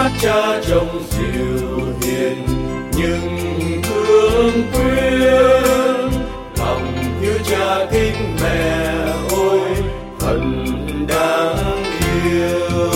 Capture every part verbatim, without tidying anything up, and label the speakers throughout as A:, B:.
A: hát cha trông dịu hiền nhưng thương quyến, lòng như cha kính mẹ ôi thật đáng yêu.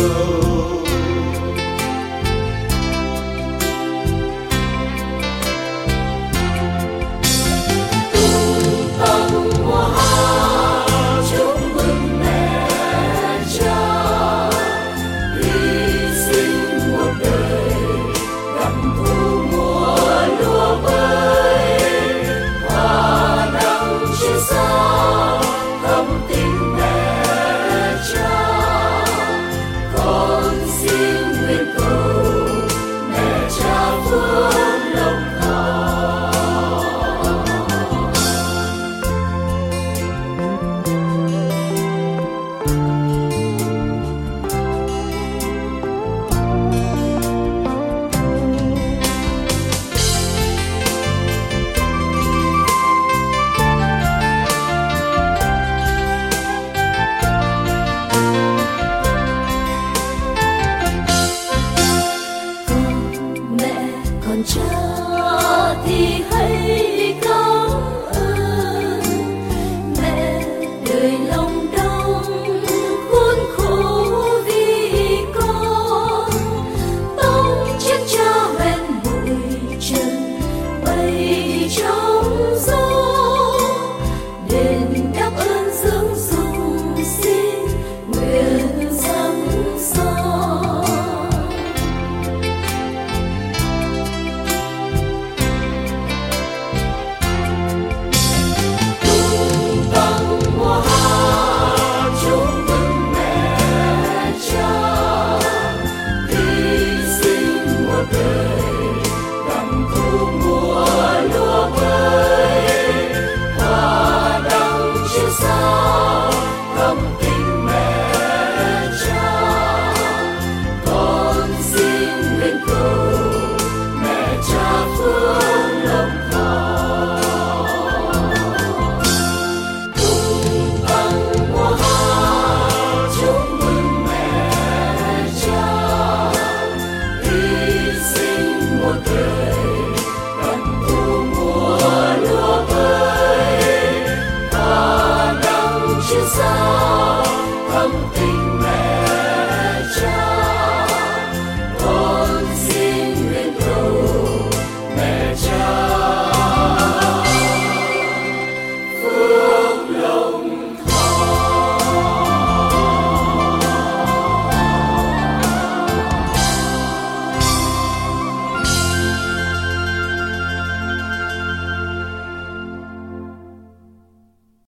B: Còn cha thì hãy cảm ơn mẹ, đời lòng đông khốn khổ vì con. Tống chiếc cha ven bụi trần bay trong gió, đền đáp ơn dưỡng dung xin nguyện dâng son. Thắm tình